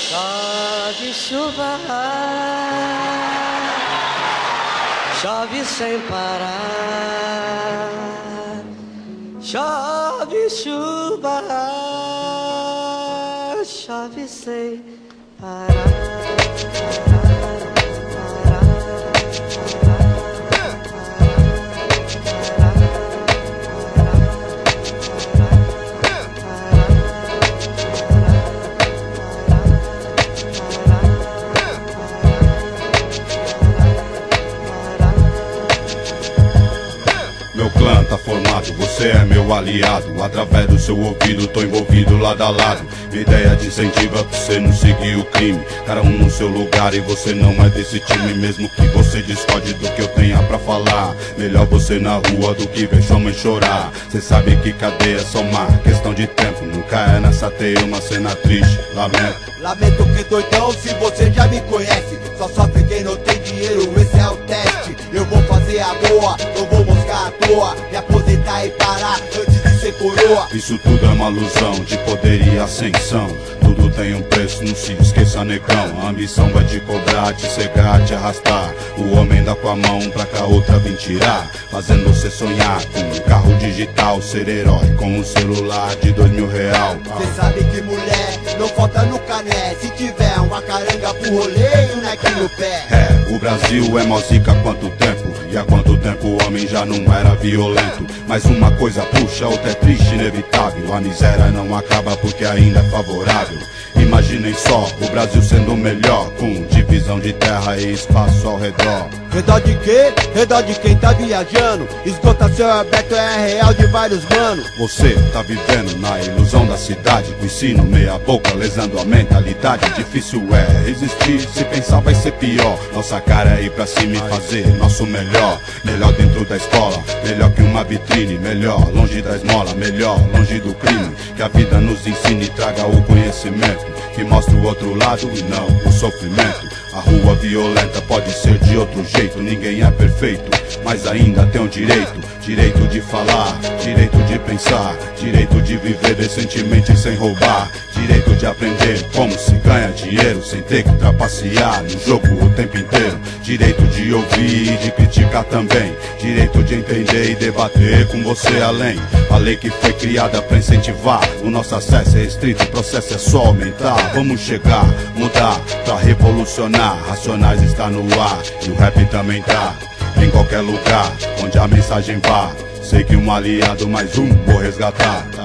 Chove chuva, chove sem parar. Chove chuva, chove sem parar. Meu clã tá formado, você é meu aliado. Através do seu ouvido, tô envolvido lado a lado. Minha ideia de incentiva pra você não seguir o crime. Cada um no seu lugar e você não é desse time. Mesmo que você discorde do que eu tenha pra falar, melhor você na rua do que ver sua mãe chorar. Cê sabe que cadeia é só uma questão de tempo. Nunca é nessa teia uma cena triste, lamento. Lamento que doidão, se você já me conhece. Só sofre quem não tem dinheiro, esse é o teste. Eu vou fazer a boa, não vou moscar à toa. Me aposentar e parar antes de ser coroa. Isso tudo é uma ilusão de poder e ascensão. Tudo tem um preço, não se esqueça, negão. A ambição vai te cobrar, te cegar, te arrastar. O homem dá com a mão pra cá outra vir tirar, fazendo você sonhar com um carro digital, ser herói com um celular de R$2.000. Cê sabe que mulher não falta no cané. Se tiver uma caranga pro rolê e um neck no pé. É, o Brasil é mó zica há quanto tempo? E há quanto tempo o homem já não era violento? Mas uma coisa puxa, outra é triste, inevitável. A miséria não acaba porque ainda é favorável. Imaginem só, o Brasil sendo melhor, com divisão de terra e espaço ao redor. Redor de quê? Redor de quem tá viajando. Esgotação aberto é real de vários manos. Você tá vivendo na ilusão da cidade, com ensino meia boca, lesando a mentalidade. Difícil é resistir, se pensar vai ser pior. Nossa cara é ir pra cima e fazer nosso melhor. Melhor dentro da escola, melhor que uma vitrine. Melhor longe da esmola, melhor longe do crime. Que a vida nos ensine e traga o conhecimento que mostra o outro lado e não o sofrimento. A rua violenta pode ser de outro jeito, ninguém é perfeito, mas ainda tem o direito. Direito de falar, direito de pensar, direito de viver decentemente sem roubar. Direito de aprender como se ganha dinheiro sem ter que trapacear no jogo o tempo inteiro. Direito de ouvir e de criticar também. Direito de entender e debater com você além. A lei que foi criada pra incentivar, o nosso acesso é restrito, o processo é só aumentar. Vamos chegar, mudar, pra revolucionar. Racionais está no ar e o rap também tá em qualquer lugar onde a mensagem vá. Sei que um aliado mais um vou resgatar.